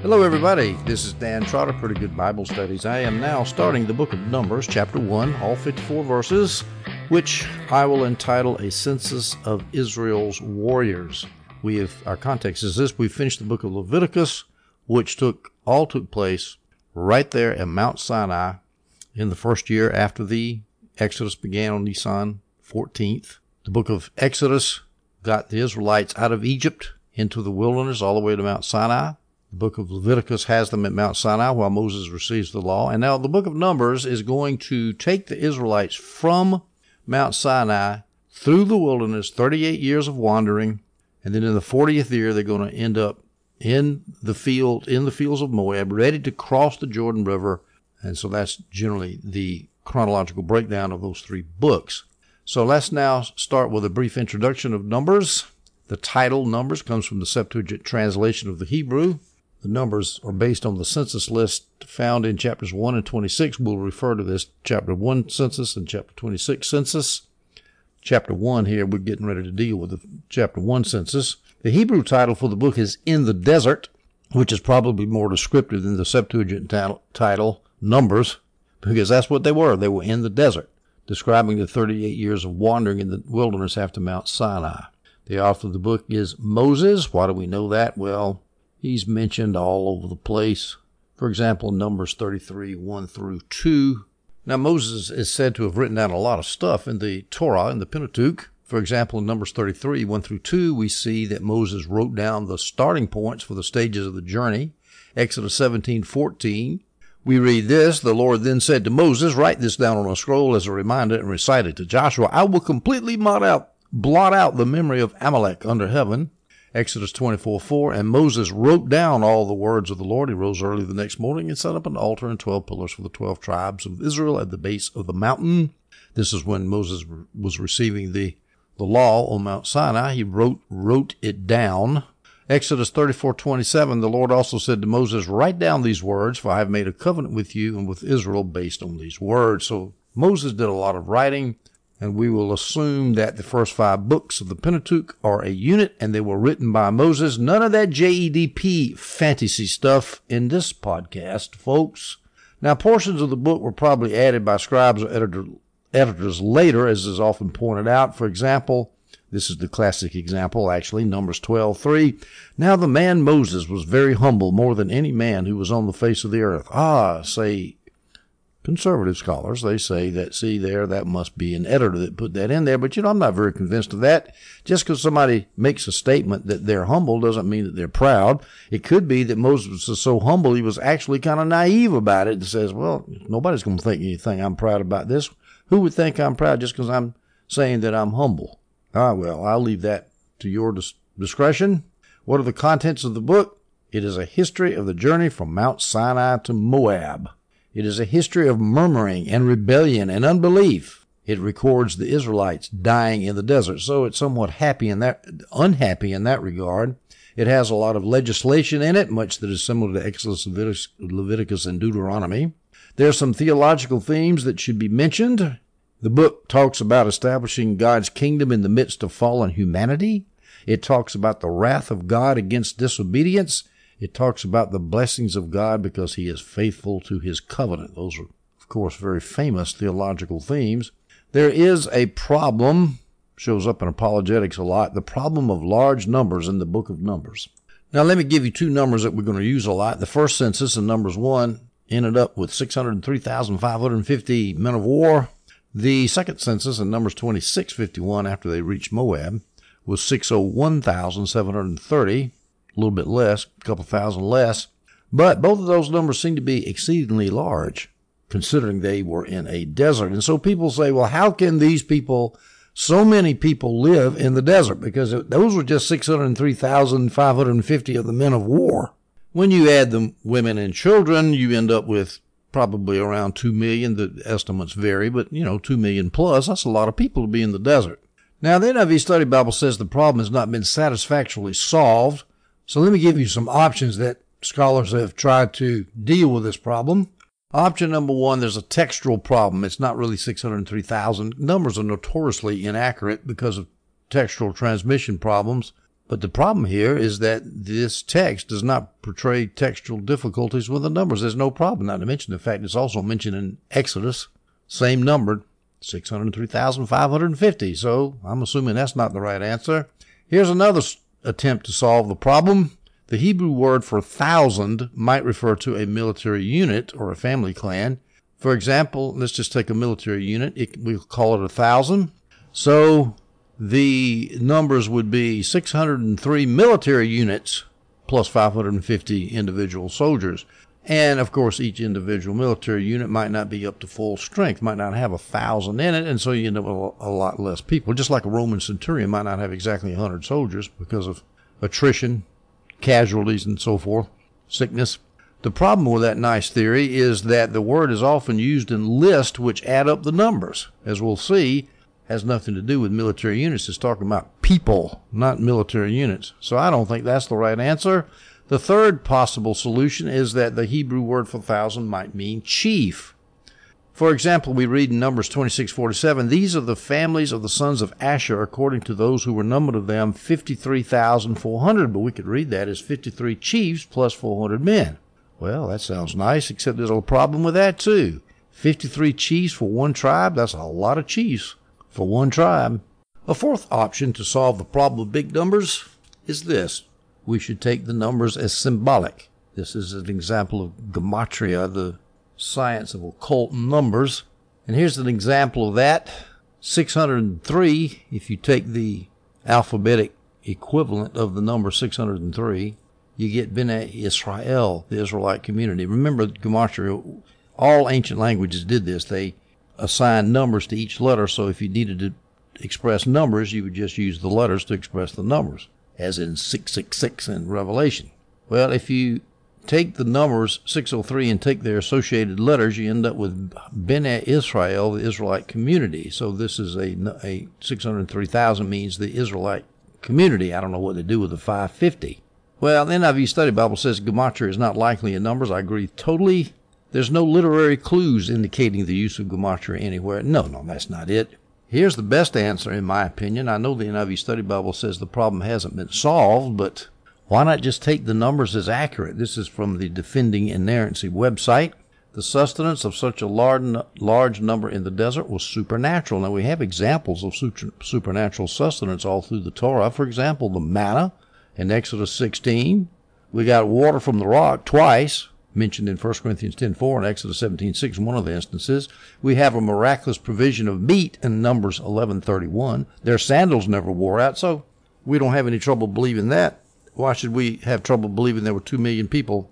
Hello everybody, this is Dan Trotter, Pretty Good Bible Studies. I am now starting the book of Numbers, chapter 1, all 54 verses, which I will entitle A Census of Israel's Warriors. Our context is this: we finished the book of Leviticus, which took place right there at Mount Sinai in the first year after the Exodus began on Nisan 14th. The book of Exodus got the Israelites out of Egypt into the wilderness all the way to Mount Sinai. The book of Leviticus has them at Mount Sinai while Moses receives the law. And now the book of Numbers is going to take the Israelites from Mount Sinai through the wilderness, 38 years of wandering, and then in the 40th year they're going to end up in the fields of Moab, ready to cross the Jordan River. And so that's generally the chronological breakdown of those three books. So let's now start with a brief introduction of Numbers. The title Numbers comes from the Septuagint translation of the Hebrew. The numbers are based on the census list found in chapters 1 and 26. We'll refer to this chapter 1 census and chapter 26 census. Chapter 1 here, we're getting ready to deal with the chapter 1 census. The Hebrew title for the book is In the Desert, which is probably more descriptive than the Septuagint title Numbers, because that's what they were. They were in the desert, describing the 38 years of wandering in the wilderness after Mount Sinai. The author of the book is Moses. Why do we know that? Well, he's mentioned all over the place. For example, Numbers 33, 1 through 2. Now, Moses is said to have written down a lot of stuff in the Torah, in the Pentateuch. For example, in Numbers 33, 1 through 2, we see that Moses wrote down the starting points for the stages of the journey. Exodus 17, 14, we read this: The Lord then said to Moses, write this down on a scroll as a reminder and recite it to Joshua. I will completely blot out the memory of Amalek under heaven. Exodus 24, 4, and Moses wrote down all the words of the Lord. He rose early the next morning and set up an altar and 12 pillars for the 12 tribes of Israel at the base of the mountain. This is when Moses was receiving the law on Mount Sinai. He wrote it down. Exodus 34, 27, the Lord also said to Moses, write down these words, for I have made a covenant with you and with Israel based on these words. So Moses did a lot of writing. And we will assume that the first 5 books of the Pentateuch are a unit and they were written by Moses. None of that JEDP fantasy stuff in this podcast, folks. Now, portions of the book were probably added by scribes or editors later, as is often pointed out. For example, this is the classic example, actually, Numbers 12:3. Now the man Moses was very humble, more than any man who was on the face of the earth. Say conservative scholars, they say that, that must be an editor that put that in there. But, I'm not very convinced of that. Just because somebody makes a statement that they're humble doesn't mean that they're proud. It could be that Moses was so humble he was actually kind of naive about it and says, well, nobody's going to think anything I'm proud about this. Who would think I'm proud just because I'm saying that I'm humble? Well, I'll leave that to your discretion. What are the contents of the book? It is a history of the journey from Mount Sinai to Moab. It is a history of murmuring and rebellion and unbelief. It records the Israelites dying in the desert, so it's somewhat unhappy in that regard. It has a lot of legislation in it, much that is similar to Exodus, Leviticus, and Deuteronomy. There are some theological themes that should be mentioned. The book talks about establishing God's kingdom in the midst of fallen humanity. It talks about the wrath of God against disobedience. It talks about the blessings of God because he is faithful to his covenant. Those are, of course, very famous theological themes. There is a problem, shows up in apologetics a lot, the problem of large numbers in the book of Numbers. Now, let me give you 2 numbers that we're going to use a lot. The first census in Numbers 1 ended up with 603,550 men of war. The second census in Numbers 26:51, after they reached Moab, was 601,730. A little bit less, a couple thousand less. But both of those numbers seem to be exceedingly large, considering they were in a desert. And so people say, well, how can so many people live in the desert? Because those were just 603,550 of the men of war. When you add the women and children, you end up with probably around 2 million. The estimates vary, but 2 million plus, that's a lot of people to be in the desert. Now, the NIV Study Bible says the problem has not been satisfactorily solved. So let me give you some options that scholars have tried to deal with this problem. Option number 1, there's a textual problem. It's not really 603,000. Numbers are notoriously inaccurate because of textual transmission problems. But the problem here is that this text does not portray textual difficulties with the numbers. There's no problem, not to mention the fact it's also mentioned in Exodus, same number, 603,550. So I'm assuming that's not the right answer. Here's another attempt to solve the problem. The Hebrew word for 1,000 might refer to a military unit or a family clan. For example, let's just take a military unit. We'll call it 1,000. So the numbers would be 603 military units plus 550 individual soldiers. And, of course, each individual military unit might not be up to full strength, might not have 1,000 in it, and so you end up with a lot less people. Just like a Roman centurion might not have exactly 100 soldiers because of attrition, casualties, and so forth, sickness. The problem with that nice theory is that the word is often used in lists which add up the numbers. As we'll see, has nothing to do with military units. It's talking about people, not military units. So I don't think that's the right answer. The third possible solution is that the Hebrew word for 1,000 might mean chief. For example, we read in Numbers 26:47, these are the families of the sons of Asher, according to those who were numbered of them, 53,400. But we could read that as 53 chiefs plus 400 men. Well, that sounds nice, except there's a problem with that too. 53 chiefs for one tribe, that's a lot of chiefs for one tribe. A fourth option to solve the problem of big numbers is this. We should take the numbers as symbolic. This is an example of gematria, the science of occult numbers. And here's an example of that. 603, if you take the alphabetic equivalent of the number 603, you get Bnei Israel, the Israelite community. Remember, gematria, all ancient languages did this. They assigned numbers to each letter, so if you needed to express numbers, you would just use the letters to express the numbers, as in 666 in Revelation. Well, if you take the numbers 603 and take their associated letters, you end up with Bnei Israel, the Israelite community. So this is a 603,000 means the Israelite community. I don't know what they do with the 550. Well, the NIV Study Bible says gematria is not likely in numbers. I agree totally. There's no literary clues indicating the use of gematria anywhere. No, that's not it. Here's the best answer, in my opinion. I know the NIV Study Bible says the problem hasn't been solved, but why not just take the numbers as accurate? This is from the Defending Inerrancy website. The sustenance of such a large number in the desert was supernatural. Now, we have examples of supernatural sustenance all through the Torah. For example, the manna in Exodus 16. We got water from the rock twice, mentioned in 1 Corinthians 10:4 and Exodus 17:6 in one of the instances. We have a miraculous provision of meat in Numbers 11:31. Their sandals never wore out, so we don't have any trouble believing that. Why should we have trouble believing there were 2 million people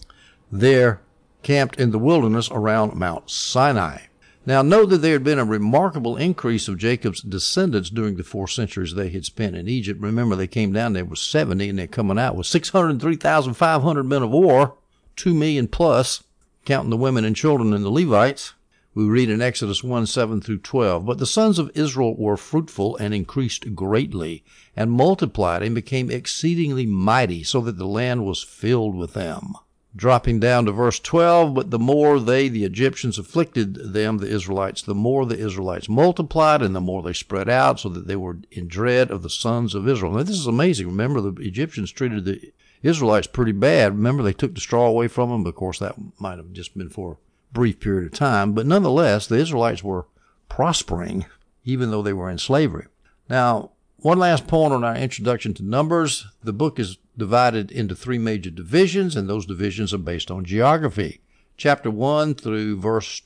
there camped in the wilderness around Mount Sinai? Now, note that there had been a remarkable increase of Jacob's descendants during the 4 centuries they had spent in Egypt. Remember, they came down there with 70, and they're coming out with 603,500 men of war, 2 million plus, counting the women and children and the Levites. We read in Exodus 1:7-12, but the sons of Israel were fruitful and increased greatly, and multiplied and became exceedingly mighty, so that the land was filled with them. Dropping down to verse 12, but the more they, the Egyptians, afflicted them, the Israelites, the more the Israelites multiplied, and the more they spread out, so that they were in dread of the sons of Israel. Now, this is amazing. Remember, the Egyptians treated the Israelites pretty bad. Remember, they took the straw away from them. Of course, that might have just been for a brief period of time. But nonetheless, the Israelites were prospering, even though they were in slavery. Now, one last point on our introduction to Numbers. The book is divided into 3 major divisions, and those divisions are based on geography. Chapter 1 through verse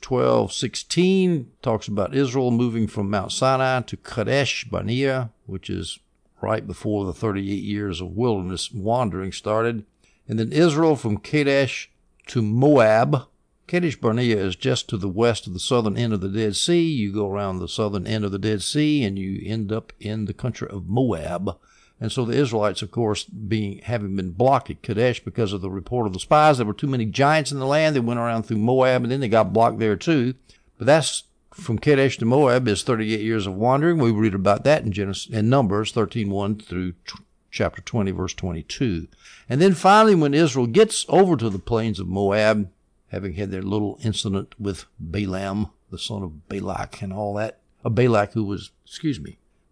12-16 talks about Israel moving from Mount Sinai to Kadesh Barnea, which is right before the 38 years of wilderness wandering started. And then Israel from Kadesh to Moab. Kadesh Barnea is just to the west of the southern end of the Dead Sea. You go around the southern end of the Dead Sea, and you end up in the country of Moab. And so the Israelites, of course, having been blocked at Kadesh because of the report of the spies, there were too many giants in the land. They went around through Moab, and then they got blocked there too. But that's from Kadesh to Moab is 38 years of wandering. We read about that in Numbers 13:1 through chapter 20, verse 22. And then finally, when Israel gets over to the plains of Moab, having had their little incident with Balaam, the son of Balak, and all that, Balak who was,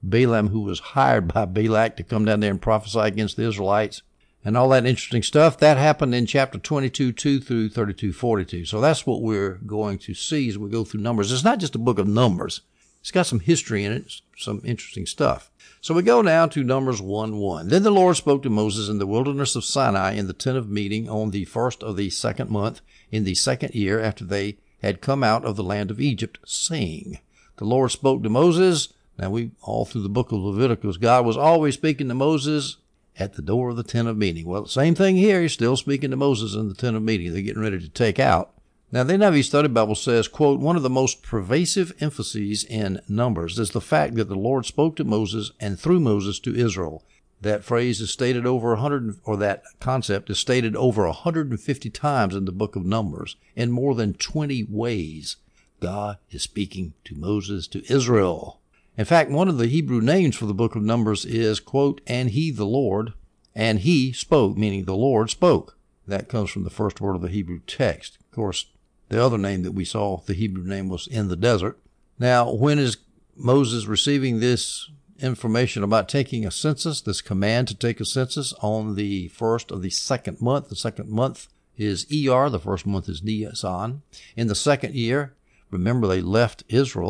Balaam, who was hired by Balak to come down there and prophesy against the Israelites, and all that interesting stuff. That happened in chapter 22, 2 through 32, 42. So that's what we're going to see as we go through Numbers. It's not just a book of numbers. It's got some history in it, some interesting stuff. So we go now to Numbers 1:1. Then the Lord spoke to Moses in the wilderness of Sinai in the tent of meeting on the first of the second month in the second year after they had come out of the land of Egypt, saying, the Lord spoke to Moses. Now all through the book of Leviticus, God was always speaking to Moses at the door of the tent of meeting. Well, same thing here. He's still speaking to Moses in the tent of meeting. They're getting ready to take out. Now, the NIV Study Bible says, quote, one of the most pervasive emphases in Numbers is the fact that the Lord spoke to Moses and through Moses to Israel. That phrase is stated that concept is stated over 150 times in the book of Numbers in more than 20 ways. God is speaking to Moses to Israel. In fact, one of the Hebrew names for the book of Numbers is, quote, and he, the Lord, and he spoke, meaning the Lord spoke. That comes from the first word of the Hebrew text. Of course, the other name that we saw, the Hebrew name, was in the desert. Now, when is Moses receiving this information about taking a census, this command to take a census? On the first of the second month. The second month is Iyar. The first month is Nisan. In the second year, remember they left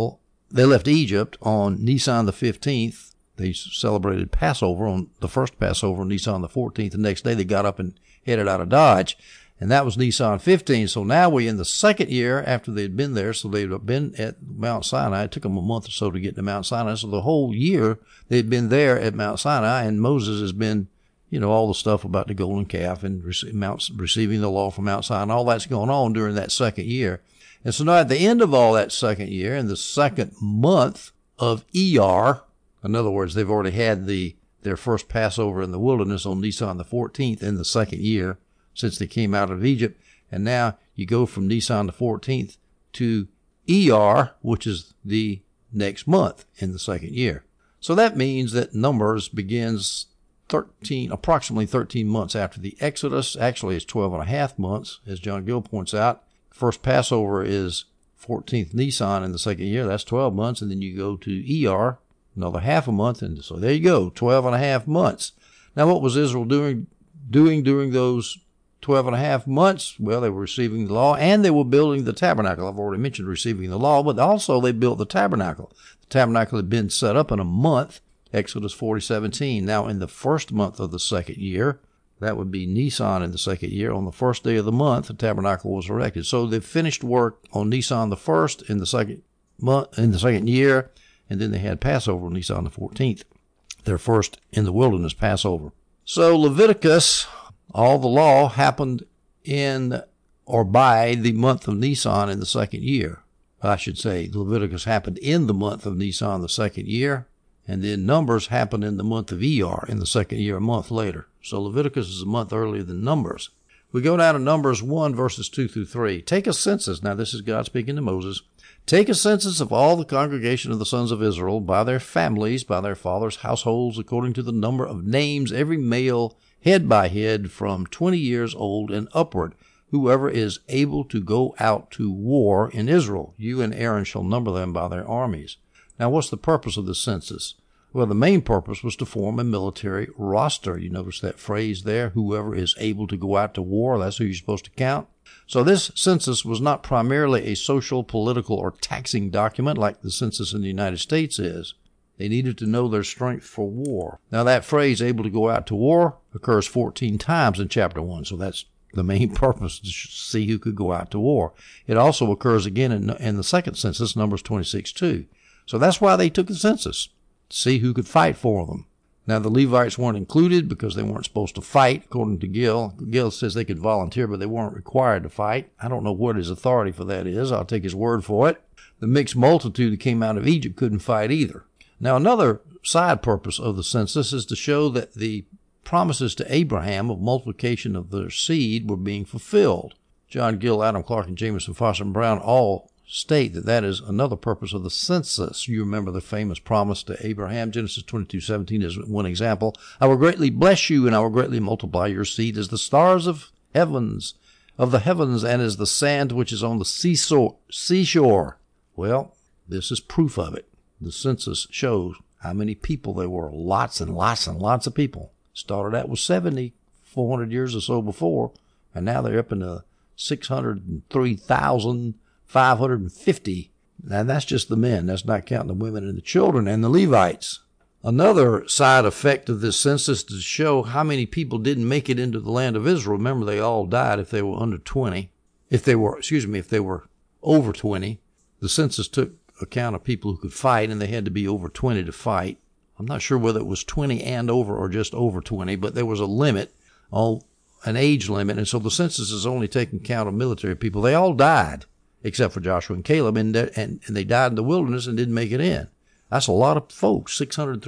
Egypt on Nisan the 15th. They celebrated Passover on the first Passover, Nisan the 14th. The next day they got up and headed out of Dodge. And that was Nisan 15. So now we're in the second year after they'd been there. So they'd been at Mount Sinai. It took them a month or so to get to Mount Sinai. So the whole year they'd been there at Mount Sinai. And Moses has been, all the stuff about the golden calf and receiving the law from Mount Sinai. All that's going on during that second year. And so now at the end of all that second year, in the second month of Iyar, in other words, they've already had their first Passover in the wilderness on Nisan the 14th in the second year, since they came out of Egypt. And now you go from Nisan the 14th to Iyar, which is the next month in the second year. So that means that Numbers begins approximately 13 months after the Exodus. Actually, it's 12 and a half months, as John Gill points out. First Passover is 14th Nisan in the second year. That's 12 months. And then you go to Iyar, another half a month. And so there you go, 12 and a half months. Now, what was Israel doing during those 12 and a half months? Well, they were receiving the law and they were building the tabernacle. I've already mentioned receiving the law, but also they built the tabernacle. The tabernacle had been set up in a month, Exodus 40:17. Now, in the first month of the second year, that would be Nisan in the second year, on the first day of the month, the tabernacle was erected. So they finished work on Nisan the 1st in the second year, and then they had Passover on Nisan the 14th, their first in the wilderness Passover. So Leviticus, all the law happened by the month of Nisan in the second year. I should say Leviticus happened in the month of Nisan the second year, and then Numbers happened in the month of Iyar in the second year, a month later. So Leviticus is a month earlier than Numbers. We go down to Numbers 1, verses 2 through 3. Take a census. Now this is God speaking to Moses. Take a census of all the congregation of the sons of Israel by their families, by their fathers' households, according to the number of names, every male, head by head, from 20 years old and upward, whoever is able to go out to war in Israel. You and Aaron shall number them by their armies. Now, what's the purpose of the census? Well, the main purpose was to form a military roster. You notice that phrase there, whoever is able to go out to war, that's who you're supposed to count. So this census was not primarily a social, political, or taxing document like the census in the United States is. They needed to know their strength for war. Now, that phrase, able to go out to war, occurs 14 times in chapter 1, so that's the main purpose, to see who could go out to war. It also occurs again in the second census, Numbers 26:2. So that's why they took the census, to see who could fight for them. Now, the Levites weren't included because they weren't supposed to fight, according to Gill. Gill says they could volunteer, but they weren't required to fight. I don't know what his authority for that is. I'll take his word for it. The mixed multitude that came out of Egypt couldn't fight either. Now, another side purpose of the census is to show that the promises to Abraham of multiplication of their seed were being fulfilled. John Gill, Adam Clark, and Jameson, Foster, and Brown all state that is another purpose of the census. You remember the famous promise to Abraham. Genesis 22:17 is one example. I will greatly bless you, and I will greatly multiply your seed as the stars of the heavens, and as the sand which is on the seashore. Well, this is proof of it. The census shows how many people there were. Lots and lots and lots of people. Started out with 70, 400 years or so before, and now they're up into 603,550. And that's just the men. That's not counting the women and the children and the Levites. Another side effect of this census is to show how many people didn't make it into the land of Israel. Remember, they all died if they were under 20. If they were over 20. The census took account of people who could fight, and they had to be over 20 to fight. I'm not sure whether it was 20 and over or just over 20, but there was a limit, an age limit, and so the census is only taking account of military people. They all died, except for Joshua and Caleb, and they died in the wilderness and didn't make it in. That's a lot of folks,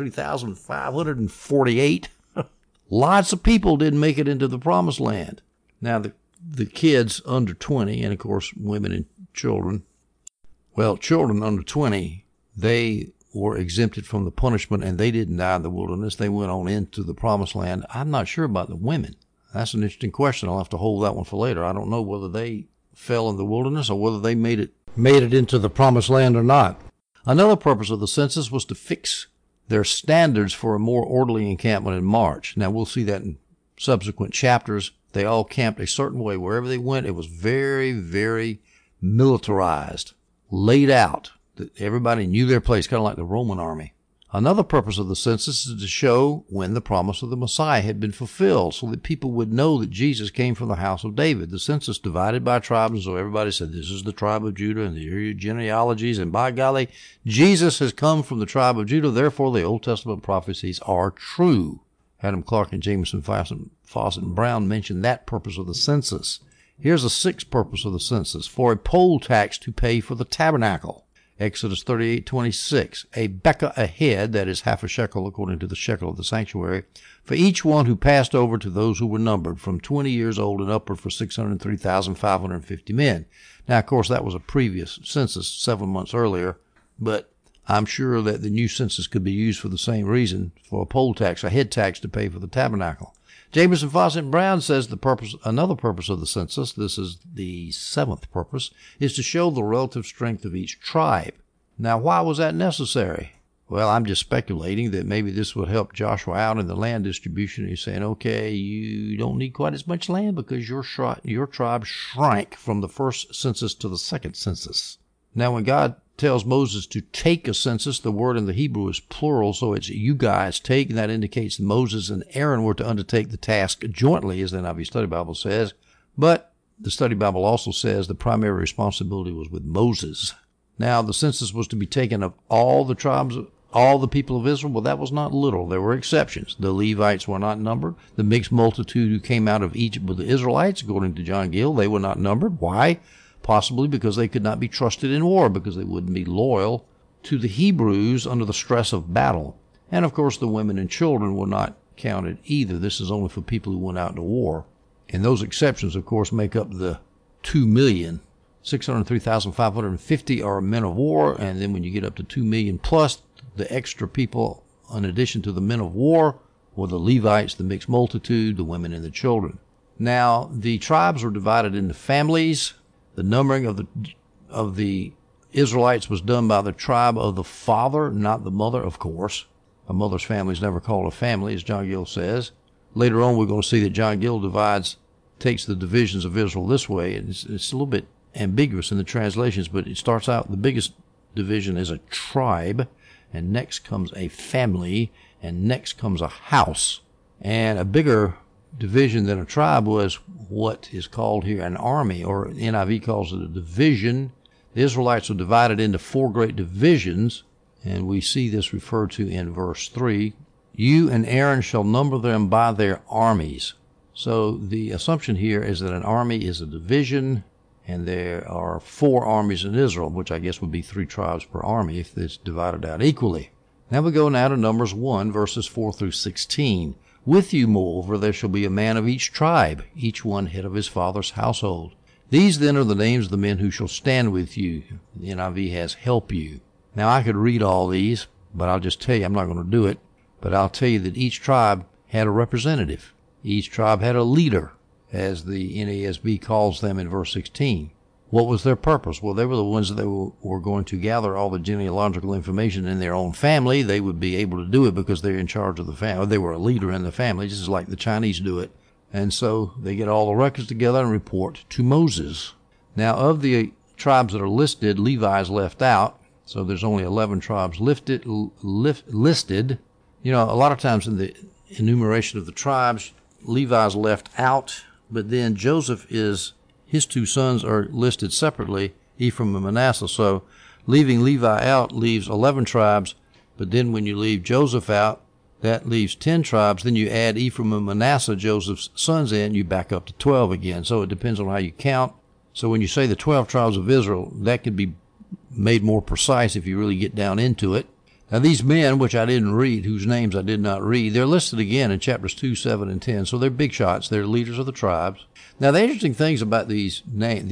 603,548. Lots of people didn't make it into the promised land. Now, the kids under 20, and of course women and children, well, children under 20, they were exempted from the punishment, and they didn't die in the wilderness. They went on into the promised land. I'm not sure about the women. That's an interesting question. I'll have to hold that one for later. I don't know whether they fell in the wilderness or whether they made it into the promised land or not. Another purpose of the census was to fix their standards for a more orderly encampment in March. Now, we'll see that in subsequent chapters. They all camped a certain way. Wherever they went, it was very, very militarized, laid out, that everybody knew their place, kind of like the Roman army. Another purpose of the census is to show when the promise of the Messiah had been fulfilled, so that people would know that Jesus came from the house of David. The census divided by tribes, and so everybody said, this is the tribe of Judah, and here are your genealogies, and by golly, Jesus has come from the tribe of Judah, therefore the Old Testament prophecies are true. Adam Clark and Jameson Fawcett and Brown mentioned that purpose of the census. Here's the sixth purpose of the census: for a poll tax to pay for the tabernacle. Exodus 38:26, a bekah a head, that is half a shekel according to the shekel of the sanctuary, for each one who passed over to those who were numbered, from 20 years old and upward, for 603,550 men. Now, of course, that was a previous census 7 months earlier, but I'm sure that the new census could be used for the same reason, for a poll tax, a head tax to pay for the tabernacle. Jameson, Fawcett, and Brown says another purpose of the census, this is the seventh purpose, is to show the relative strength of each tribe. Now, why was that necessary? Well, I'm just speculating that maybe this would help Joshua out in the land distribution. He's saying, okay, you don't need quite as much land because your tribe shrank from the first census to the second census. Now, when God tells Moses to take a census, the word in the Hebrew is plural, so it's you guys take, and that indicates that Moses and Aaron were to undertake the task jointly, as the NIV Study Bible says. But the Study Bible also says the primary responsibility was with Moses. Now, the census was to be taken of all the tribes, all the people of Israel. Well, that was not literal. There were exceptions. The Levites were not numbered. The mixed multitude who came out of Egypt with the Israelites, according to John Gill, they were not numbered. Why? Possibly because they could not be trusted in war, because they wouldn't be loyal to the Hebrews under the stress of battle. And, of course, the women and children were not counted either. This is only for people who went out to war. And those exceptions, of course, make up the 2,603,550 are men of war, and then when you get up to 2 million plus, the extra people, in addition to the men of war, were the Levites, the mixed multitude, the women and the children. Now, the tribes were divided into families. The numbering of the Israelites was done by the tribe of the father, not the mother, of course. A mother's family is never called a family, as John Gill says. Later on, we're going to see that John Gill takes the divisions of Israel this way. It's a little bit ambiguous in the translations, but it starts out, the biggest division is a tribe, and next comes a family, and next comes a house. And a bigger division than a tribe was what is called here an army, or NIV calls it a division. The Israelites were divided into 4 great divisions, and we see this referred to in verse 3. You and Aaron shall number them by their armies. So the assumption here is that an army is a division, and there are 4 armies in Israel, which I guess would be 3 tribes per army if it's divided out equally. Now we go to Numbers 1, verses 4 through 16. With you, moreover, there shall be a man of each tribe, each one head of his father's household. These then are the names of the men who shall stand with you. The NIV has help you. Now I could read all these, but I'll just tell you, I'm not going to do it. But I'll tell you that each tribe had a representative. Each tribe had a leader, as the NASB calls them in verse 16. What was their purpose? Well, they were the ones that were going to gather all the genealogical information in their own family. They would be able to do it because they're in charge of the family. They were a leader in the family, just like the Chinese do it. And so they get all the records together and report to Moses. Now, of the tribes that are listed, Levi is left out. So there's only 11 tribes listed. You know, a lot of times in the enumeration of the tribes, Levi is left out, but then his two sons are listed separately, Ephraim and Manasseh. So leaving Levi out leaves 11 tribes, but then when you leave Joseph out, that leaves 10 tribes. Then you add Ephraim and Manasseh, Joseph's sons, in, you back up to 12 again. So it depends on how you count. So when you say the 12 tribes of Israel, that could be made more precise if you really get down into it. Now, these men, which I didn't read, whose names I did not read, they're listed again in chapters 2, 7, and 10. So they're big shots. They're leaders of the tribes. Now, the interesting things about these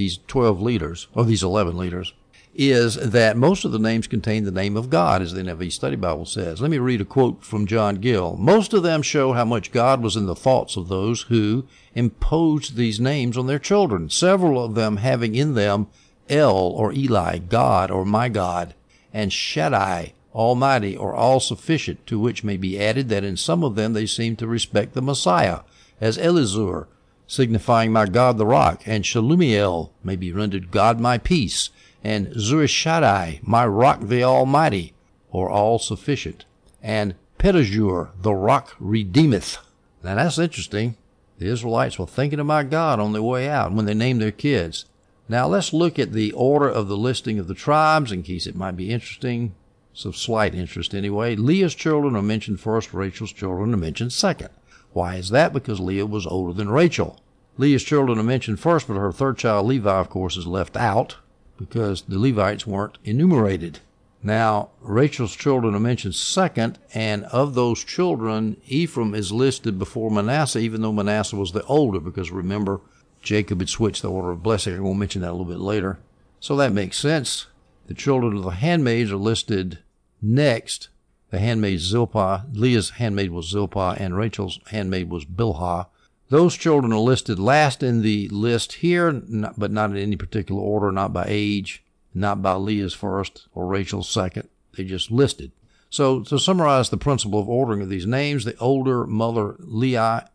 12 leaders, or these 11 leaders, is that most of the names contain the name of God, as the NIV Study Bible says. Let me read a quote from John Gill. Most of them show how much God was in the thoughts of those who imposed these names on their children, several of them having in them El or Eli, God or my God, and Shaddai, Almighty or all-sufficient, to which may be added that in some of them they seem to respect the Messiah, as Elizur, signifying my God the rock, and Shalumiel may be rendered God my peace, and Zurishaddai, my rock the Almighty, or all-sufficient, and Pedazur, the rock redeemeth. Now that's interesting. The Israelites were thinking about God on their way out when they named their kids. Now let's look at the order of the listing of the tribes in case it might be interesting. It's of slight interest anyway. Leah's children are mentioned first, Rachel's children are mentioned second. Why is that? Because Leah was older than Rachel. Leah's children are mentioned first, but her third child, Levi, of course, is left out because the Levites weren't enumerated. Now, Rachel's children are mentioned second, and of those children, Ephraim is listed before Manasseh, even though Manasseh was the older, because remember, Jacob had switched the order of blessing. I'm going to mention that a little bit later. So that makes sense. The children of the handmaids are listed next. The handmaid Zilpah, Leah's handmaid was Zilpah, and Rachel's handmaid was Bilhah. Those children are listed last in the list here, but not in any particular order, not by age, not by Leah's first or Rachel's second. They just listed. So to summarize the principle of ordering of these names, the older mother Leah,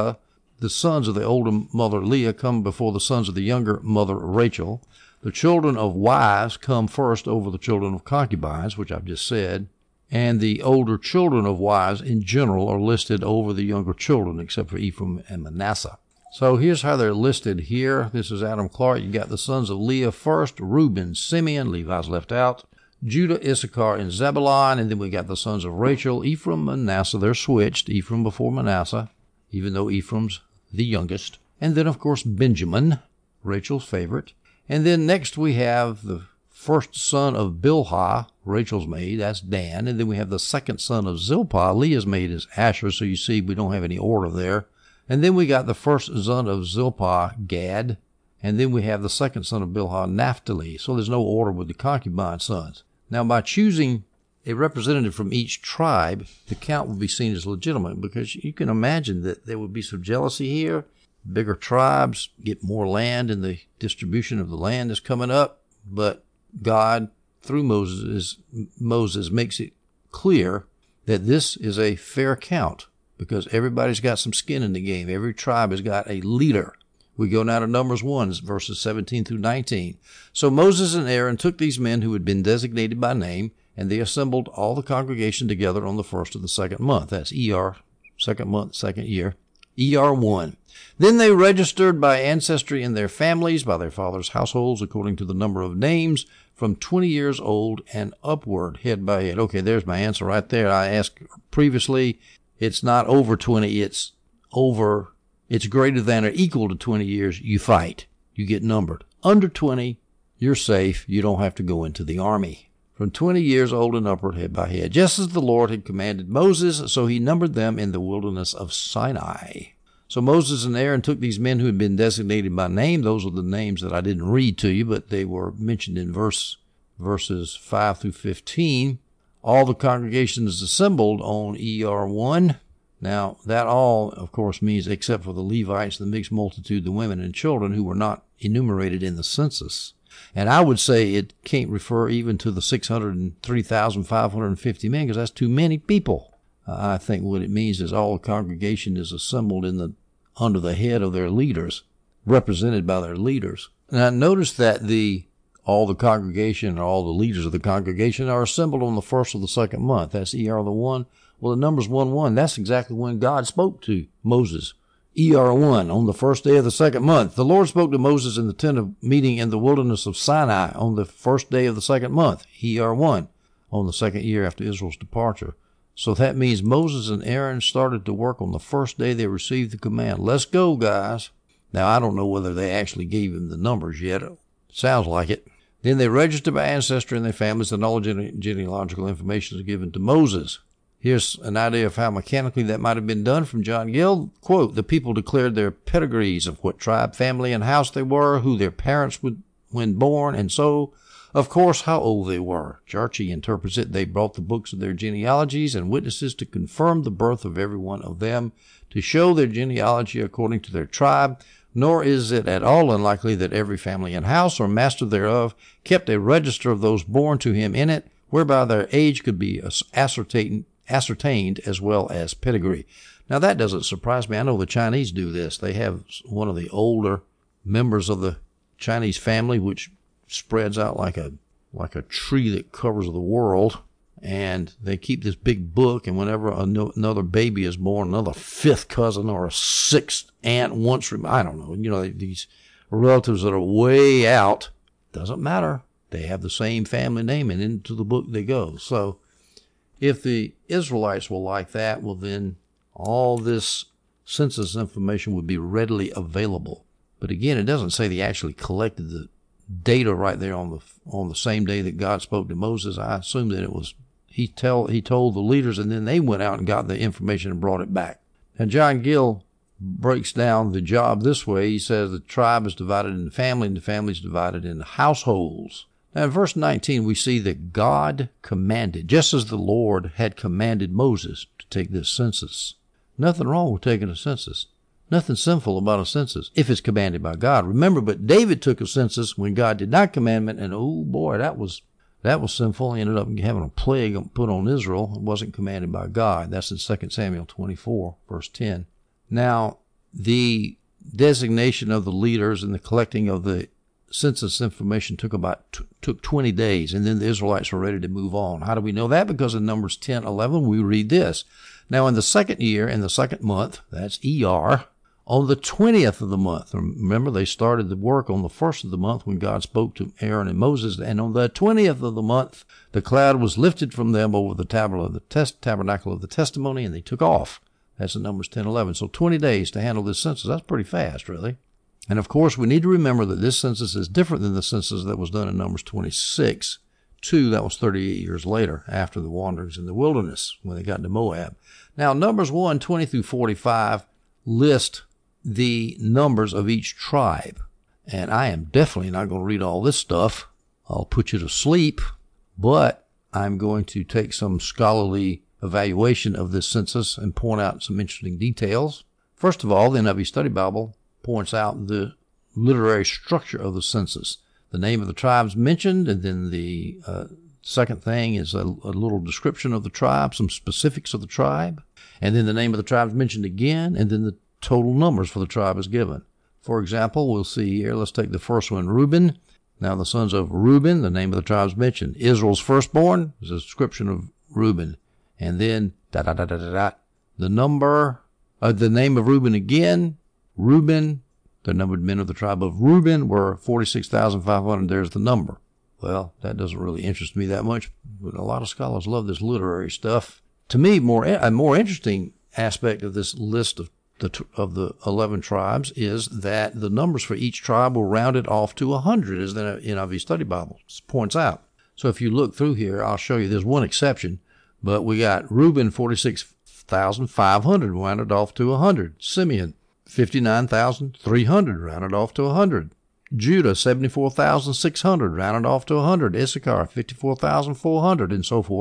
the sons of the older mother Leah come before the sons of the younger mother Rachel. The children of wives come first over the children of concubines, which I've just said. And the older children of wives in general are listed over the younger children, except for Ephraim and Manasseh. So here's how they're listed here. This is Adam Clark. You got the sons of Leah first, Reuben, Simeon, Levi's left out, Judah, Issachar, and Zebulun. And then we got the sons of Rachel, Ephraim, Manasseh. They're switched, Ephraim before Manasseh, even though Ephraim's the youngest. And then, of course, Benjamin, Rachel's favorite. And then next we have the first son of Bilhah, Rachel's maid, that's Dan. And then we have the second son of Zilpah, Leah's maid is Asher. So you see we don't have any order there. And then we got the first son of Zilpah, Gad. And then we have the second son of Bilhah, Naphtali. So there's no order with the concubine sons. Now by choosing a representative from each tribe, the count will be seen as legitimate, because you can imagine that there would be some jealousy here. Bigger tribes get more land, and the distribution of the land is coming up. But God, through Moses makes it clear that this is a fair count, because everybody's got some skin in the game. Every tribe has got a leader. We go now to Numbers 1, verses 17 through 19. So Moses and Aaron took these men who had been designated by name, and they assembled all the congregation together on the first of the second month. That's ER, second month, second year. ER1. Then they registered by ancestry in their families, by their fathers' households, according to the number of names, from 20 years old and upward, head by head. Okay, there's my answer right there. I asked previously, it's not over 20, it's greater than or equal to 20 years, you fight. You get numbered. Under 20, you're safe. You don't have to go into the army. From 20 years old and upward, head by head, just as the Lord had commanded Moses, so he numbered them in the wilderness of Sinai. So Moses and Aaron took these men who had been designated by name. Those are the names that I didn't read to you, but they were mentioned in verses 5 through 15. All the congregations assembled on ER1. Now, that all, of course, means except for the Levites, the mixed multitude, the women and children who were not enumerated in the census. And I would say it can't refer even to the 603,550 men because that's too many people. I think what it means is all the congregation is assembled under the head of their leaders, represented by their leaders. Now, notice that all the congregation or all the leaders of the congregation are assembled on the first of the second month. That's ER the 1. Well, in Numbers 1:1, that's exactly when God spoke to Moses. ER1, on the first day of the second month. The Lord spoke to Moses in the tent of meeting in the wilderness of Sinai on the first day of the second month. ER1, on the second year after Israel's departure. So that means Moses and Aaron started to work on the first day they received the command. Let's go, guys. Now, I don't know whether they actually gave him the numbers yet. It sounds like it. Then they registered by ancestry and their families, and all genealogical information is given to Moses. Here's an idea of how mechanically that might have been done from John Gill. Quote, the people declared their pedigrees of what tribe, family, and house they were, who their parents would when born, and so, of course, how old they were. Jarchi interprets it, they brought the books of their genealogies and witnesses to confirm the birth of every one of them, to show their genealogy according to their tribe, nor is it at all unlikely that every family and house or master thereof kept a register of those born to him in it, whereby their age could be ascertained as well as pedigree. Now, that doesn't surprise me. I know the Chinese do this. They have one of the older members of the Chinese family, which spreads out like a tree that covers the world, and they keep this big book, and whenever another baby is born, another fifth cousin or a sixth aunt I don't know, these relatives that are way out, doesn't matter. They have the same family name, and into the book they go. So, if the Israelites were like that, well, then all this census information would be readily available. But again, it doesn't say they actually collected the data right there on the same day that God spoke to Moses. I assume that it was he told the leaders, and then they went out and got the information and brought it back. And John Gill breaks down the job this way. He says the tribe is divided into family, and the family is divided into households. Now, in verse 19, we see that God commanded, just as the Lord had commanded Moses to take this census. Nothing wrong with taking a census. Nothing sinful about a census, if it's commanded by God. Remember, but David took a census when God did not command it, and oh boy, that was sinful. He ended up having a plague put on Israel. It wasn't commanded by God. That's in 2 Samuel 24, verse 10. Now, the designation of the leaders and the collecting of the census information took 20 days, and then the Israelites were ready to move on. How do we know that? Because in Numbers 10:11 we read this. Now in the second year, in the second month, that's ER, on the 20th of the month. Remember, they started the work on the first of the month when God spoke to Aaron and Moses, and on the 20th of the month, the cloud was lifted from them over the tabernacle of the testimony, and they took off. That's in Numbers 10:11. So 20 days to handle this census. That's pretty fast, really. And of course, we need to remember that this census is different than the census that was done in Numbers 26:2. That was 38 years later, after the wanderings in the wilderness, when they got to Moab. Now, Numbers 1:20 through 45 list the numbers of each tribe. And I am definitely not going to read all this stuff. I'll put you to sleep, but I'm going to take some scholarly evaluation of this census and point out some interesting details. First of all, the NIV Study Bible points out the literary structure of the census. The name of the tribes mentioned, and then the second thing is a little description of the tribe, some specifics of the tribe, and then the name of the tribes mentioned again, and then the total numbers for the tribe is given. For example, we'll see here, let's take the first one, Reuben. Now the sons of Reuben, the name of the tribes mentioned. Israel's firstborn is a description of Reuben. And then, the name of Reuben again. Reuben, the numbered men of the tribe of Reuben were 46,500. There's the number. Well, that doesn't really interest me that much, but a lot of scholars love this literary stuff. To me, a more interesting aspect of this list of the 11 tribes is that the numbers for each tribe were rounded off to 100, as the NIV Study Bible points out. So if you look through here, I'll show you there's one exception, but we got Reuben, 46,500, rounded off to 100. Simeon, 59,300, rounded off to 100. Judah, 74,600, rounded off to 100. Issachar, 54,400, and so forth.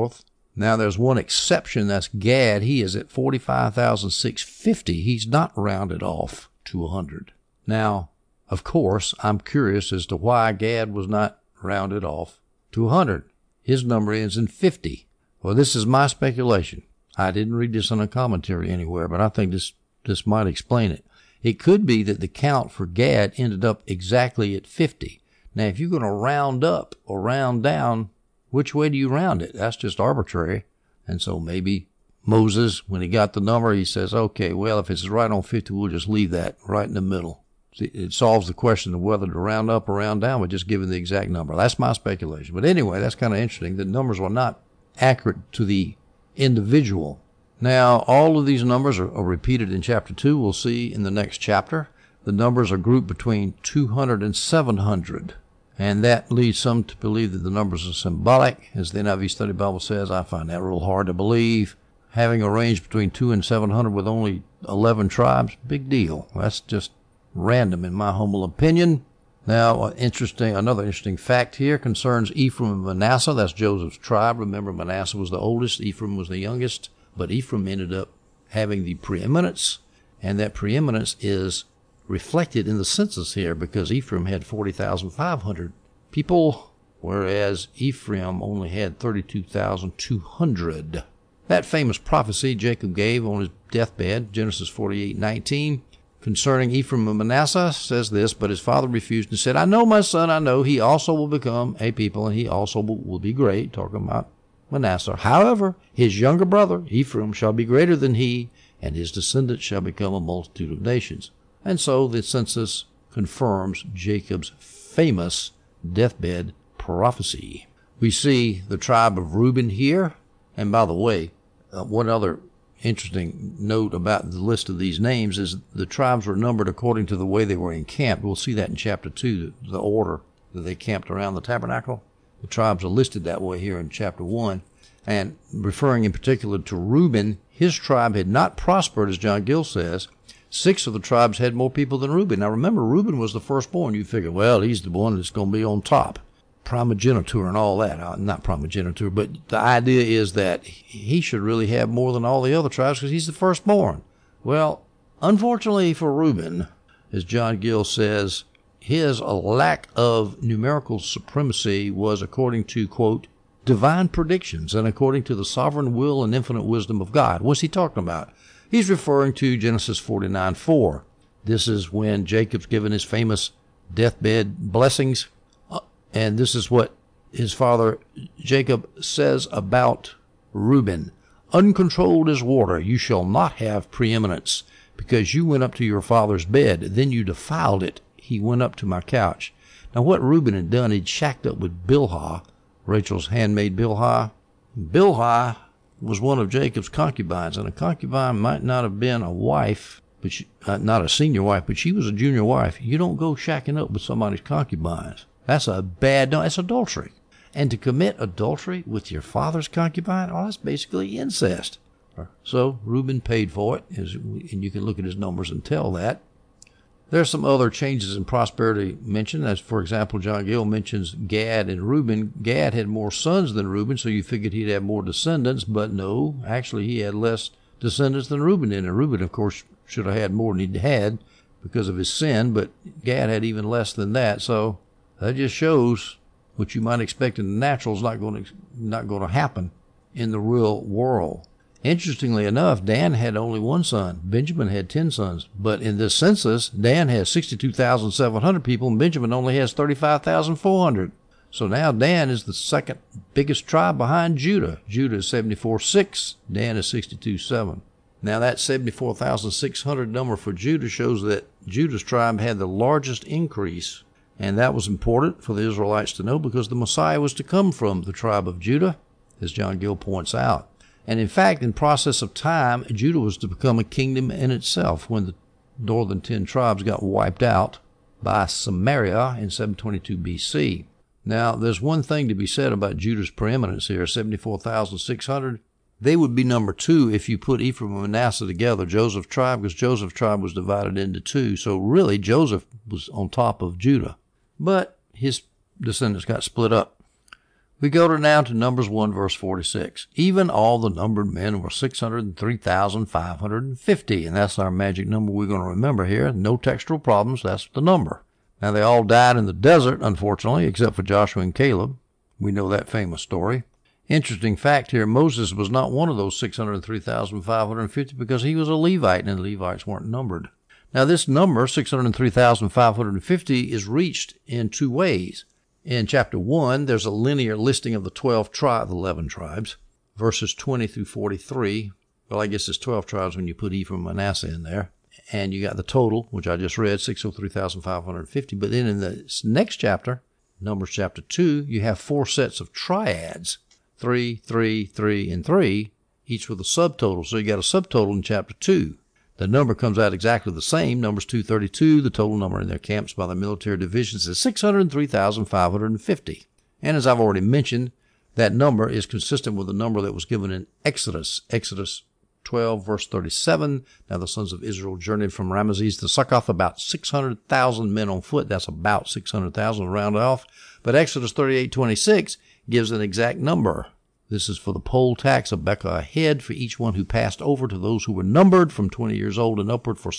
Now, there's one exception. That's Gad. He is at 45,650. He's not rounded off to 100. Now, of course, I'm curious as to why Gad was not rounded off to 100. His number ends in 50. Well, this is my speculation. I didn't read this in a commentary anywhere, but I think this might explain it. It could be that the count for Gad ended up exactly at 50. Now, if you're going to round up or round down, which way do you round it? That's just arbitrary. And so maybe Moses, when he got the number, he says, okay, well, if it's right on 50, we'll just leave that right in the middle. It solves the question of whether to round up or round down by just giving the exact number. That's my speculation. But anyway, that's kind of interesting. The numbers were not accurate to the individual. Now, all of these numbers are repeated in chapter 2. We'll see in the next chapter. The numbers are grouped between 200 and 700. And that leads some to believe that the numbers are symbolic. As the NIV Study Bible says, I find that real hard to believe. Having a range between 2 and 700 with only 11 tribes, big deal. That's just random in my humble opinion. Now, another interesting fact here concerns Ephraim and Manasseh. That's Joseph's tribe. Remember, Manasseh was the oldest, Ephraim was the youngest, but Ephraim ended up having the preeminence, and that preeminence is reflected in the census here because Ephraim had 40,500 people, whereas Ephraim only had 32,200. That famous prophecy Jacob gave on his deathbed, Genesis 48:19, concerning Ephraim and Manasseh, says this, but his father refused and said, I know, my son, I know, he also will become a people, and he also will be great, talking about Manasseh. However, his younger brother, Ephraim, shall be greater than he, and his descendants shall become a multitude of nations. And so the census confirms Jacob's famous deathbed prophecy. We see the tribe of Reuben here. And by the way, one other interesting note about the list of these names is the tribes were numbered according to the way they were encamped. We'll see that in chapter 2, the order that they camped around the tabernacle. The tribes are listed that way here in chapter 1. And referring in particular to Reuben, his tribe had not prospered, as John Gill says. 6 of the tribes had more people than Reuben. Now remember, Reuben was the firstborn. You figure, well, he's the one that's going to be on top. Primogeniture and all that. Not primogeniture, but the idea is that he should really have more than all the other tribes because he's the firstborn. Well, unfortunately for Reuben, as John Gill says, his lack of numerical supremacy was according to, quote, divine predictions and according to the sovereign will and infinite wisdom of God. What's he talking about? He's referring to Genesis 49:4. This is when Jacob's given his famous deathbed blessings. And this is what his father Jacob says about Reuben. Uncontrolled as water, you shall not have preeminence, because you went up to your father's bed, then you defiled it. He went up to my couch. Now what Reuben had done, he'd shacked up with Bilhah, Rachel's handmaid Bilhah. Bilhah was one of Jacob's concubines, and a concubine might not have been a wife, but not a senior wife, but she was a junior wife. You don't go shacking up with somebody's concubines. That's that's adultery. And to commit adultery with your father's concubine, that's basically incest. So Reuben paid for it, and you can look at his numbers and tell that. There are some other changes in prosperity mentioned, as for example, John Gill mentions Gad and Reuben. Gad had more sons than Reuben, so you figured he'd have more descendants, but no, actually he had less descendants than Reuben did. And Reuben, of course, should have had more than he had because of his sin, but Gad had even less than that. So that just shows what you might expect in the natural is not going to happen in the real world. Interestingly enough, Dan had only one son. Benjamin had 10 sons. But in this census, Dan has 62,700 people, and Benjamin only has 35,400. So now Dan is the second biggest tribe behind Judah. Judah is 74,600. Dan is 62,700. Now that 74,600 number for Judah shows that Judah's tribe had the largest increase. And that was important for the Israelites to know because the Messiah was to come from the tribe of Judah, as John Gill points out. And in fact, in process of time, Judah was to become a kingdom in itself when the northern 10 tribes got wiped out by Samaria in 722 BC. Now, there's one thing to be said about Judah's preeminence here, 74,600. They would be number 2 if you put Ephraim and Manasseh together, Joseph's tribe, because Joseph's tribe was divided into 2. So really, Joseph was on top of Judah. But his descendants got split up. We go now to Numbers 1, verse 46. Even all the numbered men were 603,550, and that's our magic number we're going to remember here. No textual problems, that's the number. Now, they all died in the desert, unfortunately, except for Joshua and Caleb. We know that famous story. Interesting fact here, Moses was not one of those 603,550 because he was a Levite, and Levites weren't numbered. Now, this number, 603,550, is reached in two ways. In chapter 1, there's a linear listing of the 11 tribes, verses 20 through 43. Well, I guess it's 12 tribes when you put Ephraim and Manasseh in there. And you got the total, which I just read, 603,550. But then in the next chapter, Numbers chapter 2, you have four sets of triads, 3, 3, 3, and 3, each with a subtotal. So you got a subtotal in chapter 2. The number comes out exactly the same. Numbers 232, the total number in their camps by the military divisions is 603,550. And as I've already mentioned, that number is consistent with the number that was given in Exodus 12, verse 37. Now the sons of Israel journeyed from Ramesses to Succoth, about 600,000 men on foot. That's about 600,000, round off. But Exodus 38:26 gives an exact number. This is for the poll tax, a bekah a head for each one who passed over to those who were numbered from 20 years old and upward for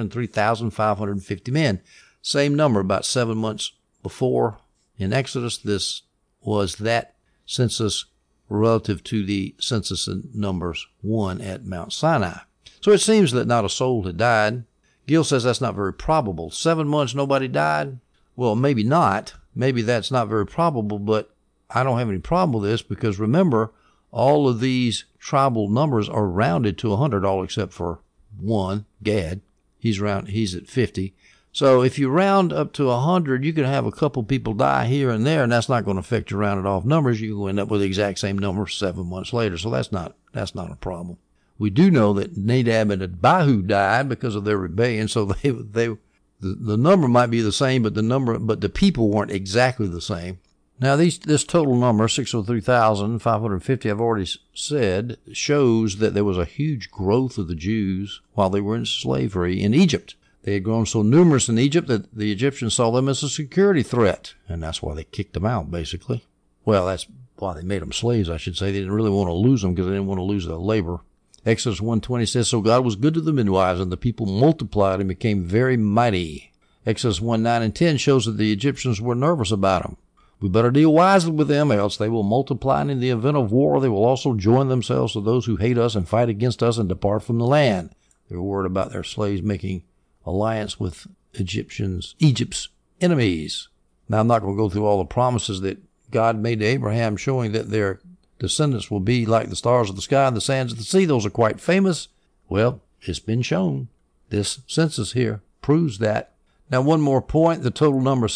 603,550 men. Same number about 7 months before in Exodus. This was that census relative to the census in Numbers 1 at Mount Sinai. So it seems that not a soul had died. Gill says that's not very probable. 7 months nobody died? Well, maybe not. Maybe that's not very probable, but I don't have any problem with this because remember, all of these tribal numbers are rounded to 100, all except for one, Gad. He's at 50. So if you round up to 100, you can have a couple people die here and there, and that's not going to affect your rounded off numbers. You can end up with the exact same number 7 months later. So that's not a problem. We do know that Nadab and Abihu died because of their rebellion. So the number might be the same, but the people weren't exactly the same. Now, this total number, 603,550, I've already said, shows that there was a huge growth of the Jews while they were in slavery in Egypt. They had grown so numerous in Egypt that the Egyptians saw them as a security threat, and that's why they kicked them out, basically. Well, that's why they made them slaves, I should say. They didn't really want to lose them because they didn't want to lose their labor. Exodus 1:20 says, "So God was good to the midwives, and the people multiplied and became very mighty." Exodus 1:9 and 10 shows that the Egyptians were nervous about them. We better deal wisely with them, else they will multiply, and in the event of war, they will also join themselves to those who hate us and fight against us and depart from the land. They were worried about their slaves making alliance with Egypt's enemies. Now, I'm not going to go through all the promises that God made to Abraham, showing that their descendants will be like the stars of the sky and the sands of the sea. Those are quite famous. Well, it's been shown. This census here proves that. Now, one more point. The total number,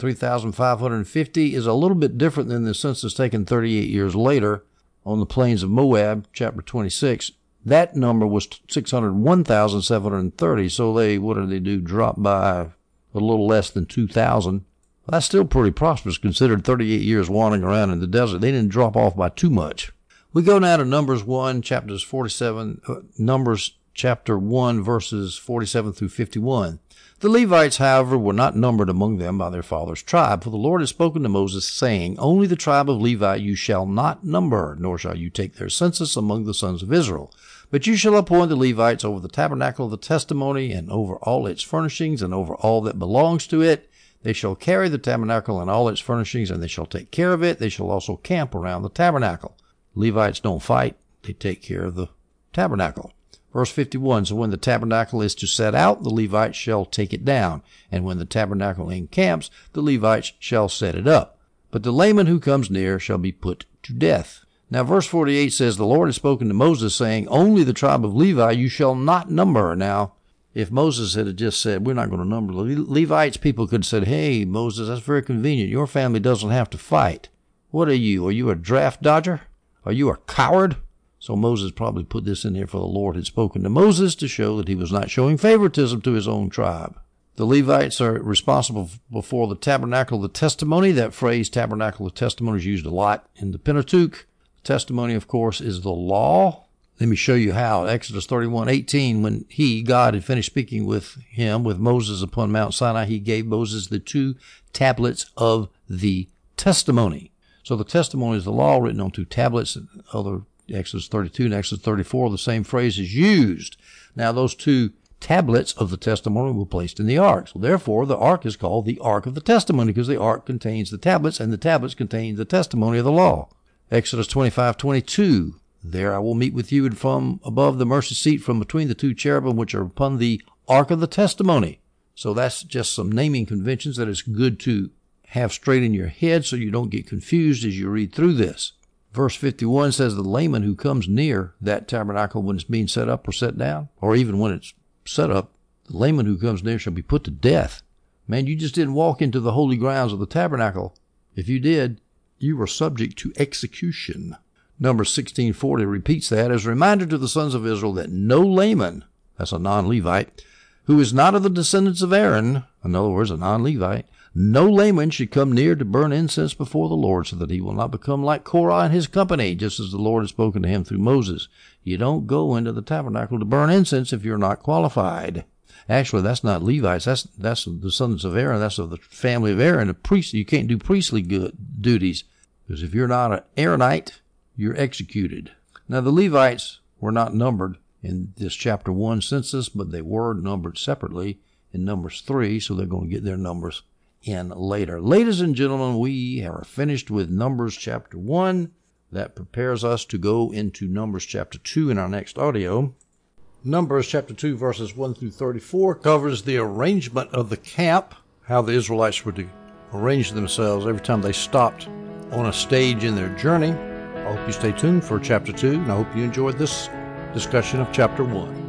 603,550, is a little bit different than the census taken 38 years later on the plains of Moab, chapter 26. That number was 601,730, so what did they do? Drop by a little less than 2,000. Well, that's still pretty prosperous, considered 38 years wandering around in the desert. They didn't drop off by too much. We go now to Numbers 1, Numbers chapter 1, verses 47 through 51. The Levites, however, were not numbered among them by their father's tribe, for the Lord had spoken to Moses, saying, "Only the tribe of Levi you shall not number, nor shall you take their census among the sons of Israel. But you shall appoint the Levites over the tabernacle of the testimony, and over all its furnishings, and over all that belongs to it. They shall carry the tabernacle and all its furnishings, and they shall take care of it. They shall also camp around the tabernacle." Levites don't fight. They take care of the tabernacle. Verse 51, "So when the tabernacle is to set out, the Levites shall take it down. And when the tabernacle encamps, the Levites shall set it up. But the layman who comes near shall be put to death." Now, verse 48 says, "The Lord has spoken to Moses, saying, Only the tribe of Levi you shall not number." Now, if Moses had just said, "We're not going to number the Levites," people could have said, "Hey, Moses, that's very convenient. Your family doesn't have to fight. What are you? Are you a draft dodger? Are you a coward?" So Moses probably put this in here for the Lord had spoken to Moses to show that he was not showing favoritism to his own tribe. The Levites are responsible before the tabernacle of the testimony. That phrase, tabernacle of testimony, is used a lot in the Pentateuch. Testimony, of course, is the law. Let me show you how. Exodus 31:18, when God, had finished speaking with Moses upon Mount Sinai, he gave Moses the 2 tablets of the testimony. So the testimony is the law written on 2 tablets. Other Exodus 32 and Exodus 34, the same phrase is used. Now those 2 tablets of the testimony were placed in the ark. So therefore, the ark is called the Ark of the Testimony, because the ark contains the tablets, and the tablets contain the testimony of the law. Exodus 25:22, there I will meet with you, and from above the mercy seat, from between the 2 cherubim which are upon the Ark of the Testimony. So that's just some naming conventions that is good to have straight in your head so you don't get confused as you read through this. Verse 51 says, the layman who comes near that tabernacle when it's being set up or set down, or even when it's set up, the layman who comes near shall be put to death. Man, you just didn't walk into the holy grounds of the tabernacle. If you did, you were subject to execution. Numbers 16:40 repeats that as a reminder to the sons of Israel that no layman, that's a non-Levite, who is not of the descendants of Aaron, in other words, a non-Levite, no layman should come near to burn incense before the Lord, so that he will not become like Korah and his company, just as the Lord had spoken to him through Moses. You don't go into the tabernacle to burn incense if you're not qualified. Actually, that's not Levites. That's the descendants of Aaron. That's of the family of Aaron. A priest, you can't do priestly duties, because if you're not an Aaronite, you're executed. Now, the Levites were not numbered in this chapter 1 census, but they were numbered separately in Numbers 3, so they're going to get their numbers in later. Ladies and gentlemen, we are finished with Numbers chapter 1. That prepares us to go into Numbers chapter 2 in our next audio. Numbers chapter 2 verses 1 through 34 covers the arrangement of the camp, how the Israelites were to arrange themselves every time they stopped on a stage in their journey. I hope you stay tuned for chapter 2, and I hope you enjoyed this discussion of chapter 1.